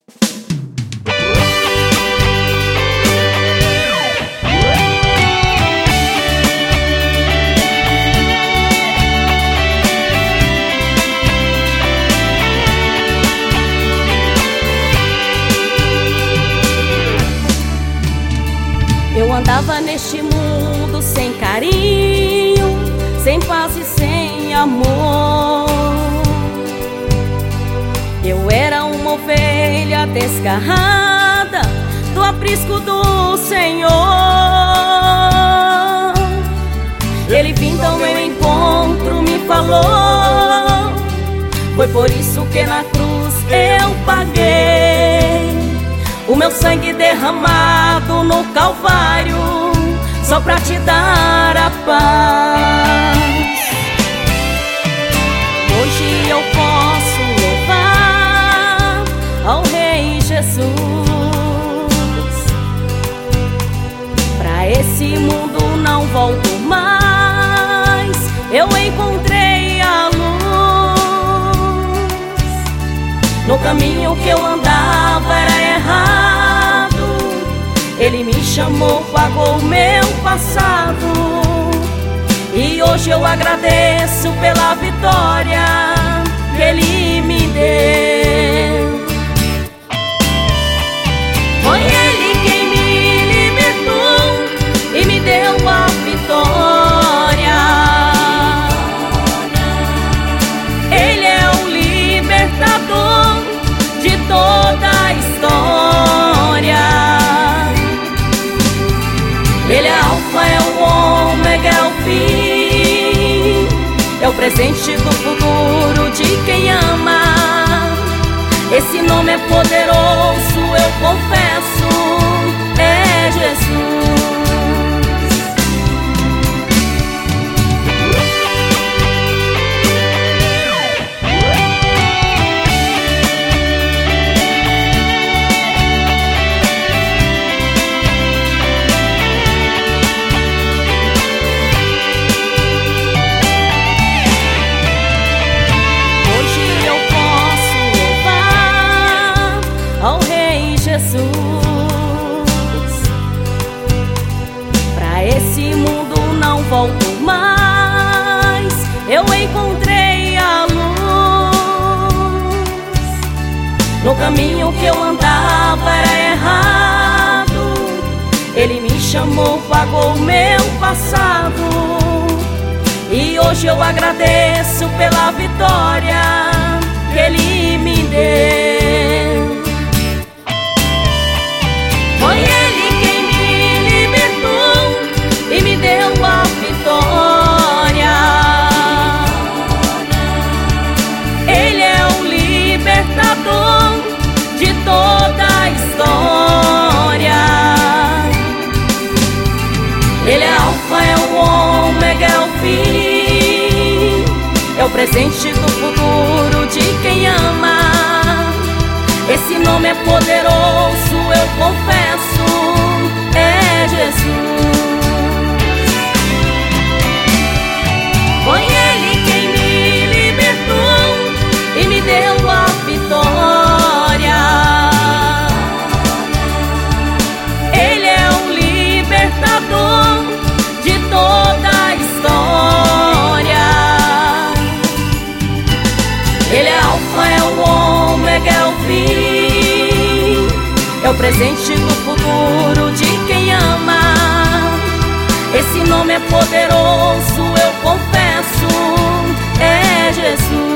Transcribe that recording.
Eu andava neste mundo sem carinho, sem paz e sem amor. Eu era uma ovelha desgarrada do aprisco do Senhor. Ele vindo ao meu encontro me falou, foi por isso que na cruz eu paguei o meu sangue derramado no Calvário, só pra te dar a paz. Hoje eu posso louvar ao Rei Jesus. Pra esse mundo não volto mais, eu encontrei a luz. No caminho que eu andava era errado, Ele me chamou, pagou meu passado, e hoje eu agradeço pela vitória que Ele me deu. Foi Ele quem me libertou e me deu a vitória. Ele é o libertador de toda a história. Ele é alfa, é o ômega, é o fim, é o presente do futuro de quem ama. Esse nome é poderoso, eu confesso, é Jesus. Ao Rei Jesus, pra esse mundo não volto mais, eu encontrei a luz. No caminho que eu andava era errado, Ele me chamou, pagou meu passado, e hoje eu agradeço pela vitória que Ele me deu. Foi Ele quem me libertou e me deu a vitória. Ele é o libertador de toda a história. Ele é alfa, é o ômega, é o fim, é o presente do futuro de quem ama. Esse nome é poderoso, eu confesso, é Jesus. Foi Ele quem me libertou e me deu a vitória. Ele é o libertador de toda a história. Ele é alfa, é o ômega, é o fim, é o presente do futuro de quem ama. Esse nome é poderoso, eu confesso, é Jesus.